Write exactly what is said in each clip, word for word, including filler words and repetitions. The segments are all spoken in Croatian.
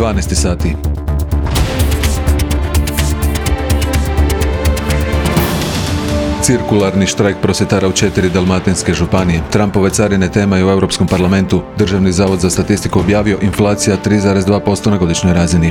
dvanaest sati. Cirkularni štrajk prosvjetara u četiri dalmatinske županije. Trumpove carine tema je u Europskom parlamentu. Državni zavod za statistiku objavio inflacija tri zarez dva posto na godišnjoj razini.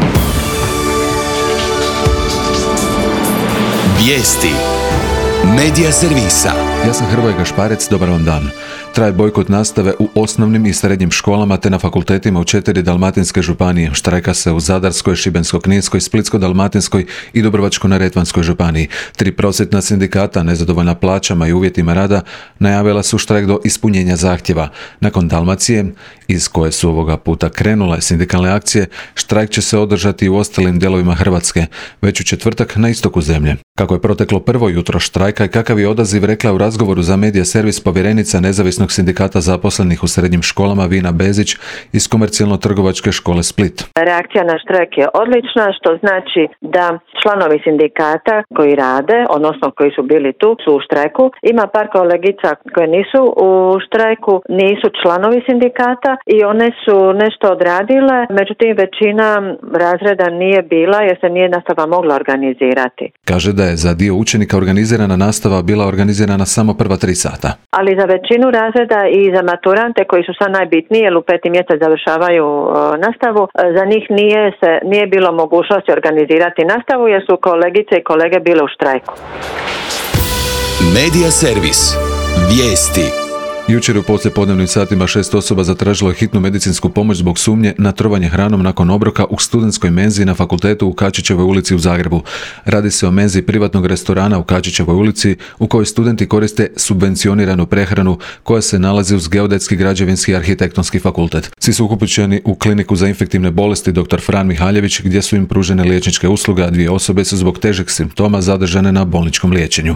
Vijesti Medija servisa. Ja sam Hrvoje Gašparec, dobar vam dan. Traje bojkot nastave u osnovnim i srednjim školama te na fakultetima u četiri dalmatinske županije. Štrajka se u Zadarskoj, Šibensko-kninskoj, Splitsko-dalmatinskoj i Dubrovačko-neretvanskoj županiji. Tri prosvjetna sindikata, nezadovoljna plaćama i uvjetima rada, najavila su štrajk do ispunjenja zahtjeva. Nakon Dalmacije, iz koje su ovoga puta krenule sindikalne akcije, štrajk će se održati i u ostalim dijelovima Hrvatske, već u četvrtak na istoku zemlje. Kako je proteklo prvo jutro štrajka i kakav je odaziv, rekla u razgovoru za Medija servis povjerenica nezavisnog sindikata zaposlenih u srednjim školama Vina Bezić iz Komercijalno-trgovačke škole Split. Reakcija na štrajk je odlična, što znači da članovi sindikata koji rade, odnosno koji su bili tu, su u štrajku. Ima par kolegica koje nisu u štrajku, nisu članovi sindikata i one su nešto odradile, međutim većina razreda nije bila jer se nije nastava mogla organizirati. Kaže da je za dio učenika organizirana nastava bila organizirana samo prva tri sata. Ali za većinu razreda i za maturante koji su sad najbitniji, jer u peti mjesec završavaju uh, nastavu, za njih nije, se, nije bilo mogućnosti organizirati nastavu jer su kolegice i kolege bile u štrajku. Medija servis. Vijesti. Jučer u poslijepodnevnim satima šest osoba zatražilo je hitnu medicinsku pomoć zbog sumnje na trovanje hranom nakon obroka u studentskoj menzi na fakultetu u Kačićevoj ulici u Zagrebu. Radi se o menzi privatnog restorana u Kačićevoj ulici u kojoj studenti koriste subvencioniranu prehranu koja se nalazi uz Geodetski, građevinski i arhitektonski fakultet. Svi su upućeni u kliniku za infektivne bolesti doktor Fran Mihaljević gdje su im pružene liječničke usluge, a dvije osobe su zbog težeg simptoma zadržane na bolničkom liječenju.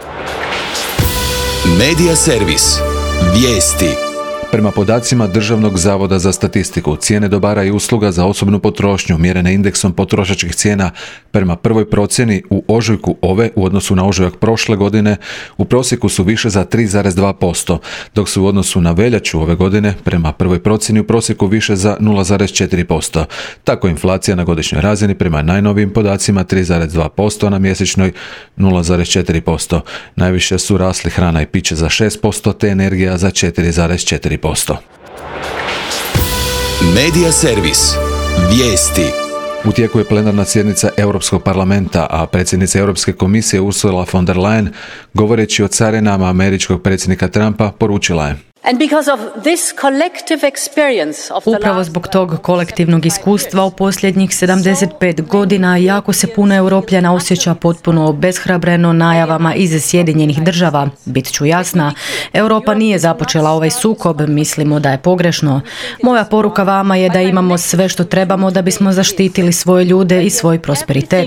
Medija servis. Vijesti. Prema podacima Državnog zavoda za statistiku, cijene dobara i usluga za osobnu potrošnju mjerene indeksom potrošačkih cijena prema prvoj procjeni u ožujku ove u odnosu na ožujak prošle godine u prosjeku su više za tri zarez dva posto, dok su u odnosu na veljaču ove godine prema prvoj procjeni u prosjeku više za nula zarez četiri posto. Tako inflacija na godišnjoj razini prema najnovijim podacima tri zarez dva posto, a na mjesečnoj nula zarez četiri posto. Najviše su rasli hrana i piće za šest posto te energija za četiri zarez četiri posto. Medija servis. Vijesti. U tijeku je plenarna sjednica Europskog parlamenta, a predsjednica Europske komisije Ursula von der Leyen, govoreći o carinama američkog predsjednika Trumpa, poručila je: Upravo zbog tog kolektivnog iskustva u posljednjih sedamdeset pet godina jako se puno Europljana osjeća potpuno obeshrabreno najavama iz Sjedinjenih država. Bit ću jasna, Europa nije započela ovaj sukob, mislimo da je pogrešno. Moja poruka vama je da imamo sve što trebamo da bismo zaštitili svoje ljude i svoj prosperitet.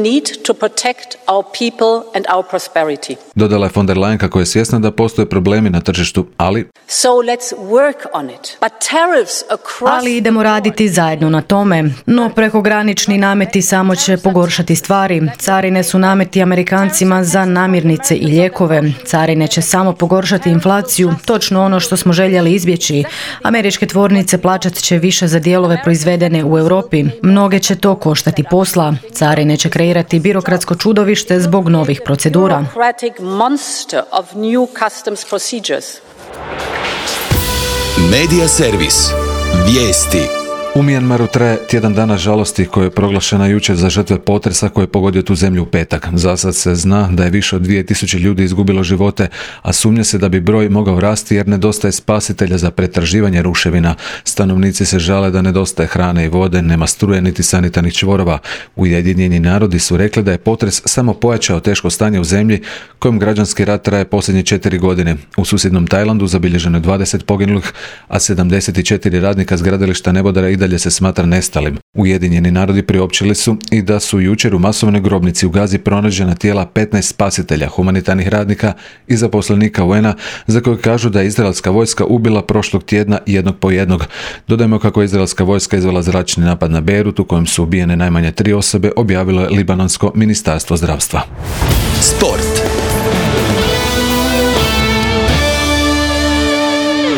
Dodala je von der Leyen kako je svjesna da postoje problemi na tržištu, ali So let's work on it. But tariffs across... Ali idemo raditi zajedno na tome. No prekogranični nameti samo će pogoršati stvari. Carine su nameti Amerikancima za namirnice i lijekove. Carine će samo pogoršati inflaciju, točno ono što smo željeli izbjeći. Američke tvornice plaćat će više za dijelove proizvedene u Europi. Mnoge će to koštati posla. Carine će kreirati birokratsko čudovište zbog novih procedura. Medija servis. Vijesti. U Mijanmaru traje tjedan dana žalosti koja je proglašena jučer za žrtve potresa koje je pogodio tu zemlju u petak. Zasad se zna da je više od dvije tisuće ljudi izgubilo živote, a sumnja se da bi broj mogao rasti jer nedostaje spasitelja za pretraživanje ruševina. Stanovnici se žale da nedostaje hrane i vode, nema struje niti sanitarnih čvorova. Ujedinjeni narodi su rekli da je potres samo pojačao teško stanje u zemlji kojom građanski rat traje posljednje četiri godine. U susjednom Tajlandu zabilježeno je dvadeset poginulih, a sedamdeset četiri radnika s gradilišta nebodara i dalje se smatra nestalim. Ujedinjeni narodi priopćili su i da su jučer u masovnoj grobnici u Gazi pronađena tijela petnaest spasitelja, humanitarnih radnika i zaposlenika U N A za koje kažu da je izraelska vojska ubila prošlog tjedna jednog po jednog. Dodajmo kako je izraelska vojska izvela zračni napad na Beirut u kojem su ubijene najmanje tri osobe, objavilo je libanonsko ministarstvo zdravstva. Sport.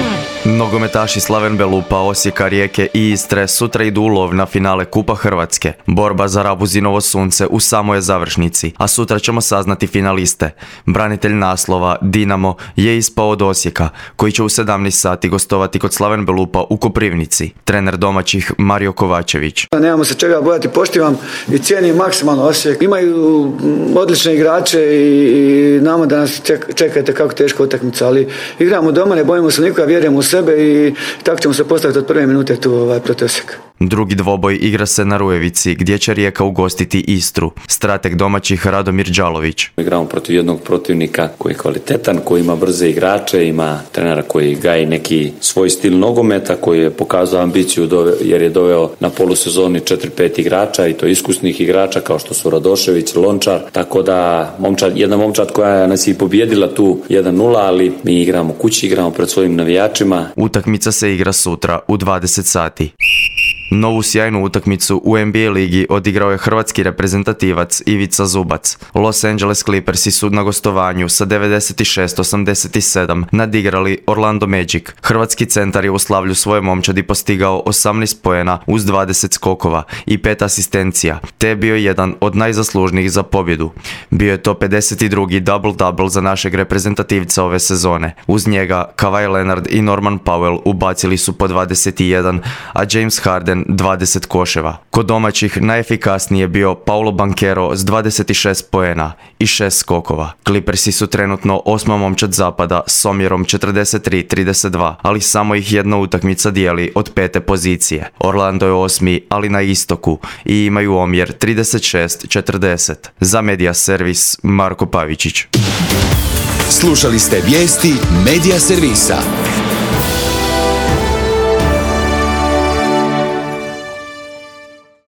Nogometaši Slaven Belupa, Osijeka, Rijeke i Istre sutra idu u lov na finale Kupa Hrvatske. Borba za Rabuzinovo sunce u samoj je završnici, a sutra ćemo saznati finaliste. Branitelj naslova, Dinamo, je ispao od Osijeka, koji će u sedamnaest sati gostovati kod Slaven Belupa u Koprivnici. Trener domaćih Mario Kovačević. Nemamo se čega bojati, poštivam i cijenim maksimalno Osijek. Imaju odlične igrače i znamo da nas čekate kako teško utakmica, ali igramo doma, ne bojimo se nikoga, vjerujemo u sebe i tako ćemo se postaviti od prve minute tu ovaj, protiv Osijeka. Drugi dvoboj igra se na Rujevici, gdje će Rijeka ugostiti Istru. Strateg domaćih Radomir Đalović. Igramo protiv jednog protivnika koji je kvalitetan, koji ima brze igrače, ima trenera koji gaji neki svoj stil nogometa, koji je pokazao ambiciju jer je doveo na polusezoni četiri pet igrača i to iskusnih igrača kao što su Radošević, Lončar, tako da momčad, jedna momčad koja nas je pobjedila tu jedan nula, ali mi igramo kući, igramo pred svojim navijačima. Utakmica se igra sutra u dvadeset sati. Novu sjajnu utakmicu u N B A ligi odigrao je hrvatski reprezentativac Ivica Zubac. Los Angeles Clippersi su na gostovanju sa devedeset šest osamdeset sedam nadigrali Orlando Magic. Hrvatski centar je u slavlju svoje momčadi postigao osamnaest poena uz dvadeset skokova i pet asistencija, te je bio jedan od najzaslužnijih za pobjedu. Bio je to pedeset drugi double-double za našeg reprezentativca ove sezone. Uz njega Kawhi Leonard i Norman Powell ubacili su po dvadeset jedan, a James Harden dvadeset koševa. Kod domaćih najefikasniji je bio Paolo Banchero s dvadeset šest poena i šest skokova. Clippersi su trenutno osma momčad zapada s omjerom četrdeset tri trideset dva, ali samo ih jedna utakmica dijeli od pete pozicije. Orlando je osmi, ali na istoku i imaju omjer trideset šest četrdeset. Za Media Servis Marko Pavičić. Slušali ste vijesti Media Servisa.